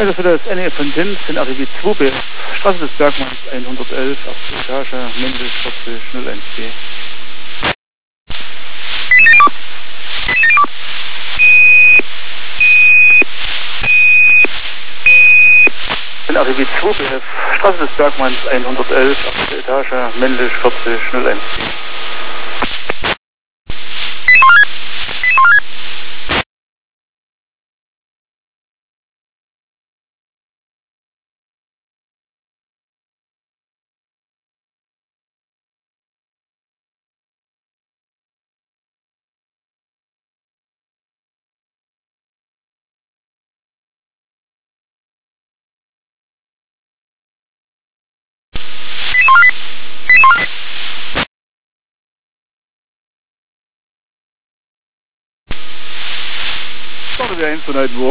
Also für das NE von Tins in Arrivi 2B, Straße des Bergmanns 111, 8. Etage, Mendel 4001B. In Arrivi 2B, Straße des Bergmanns 111, 8. Etage, Mendel 4001B. Sorry, wir 1 von heute Morgen.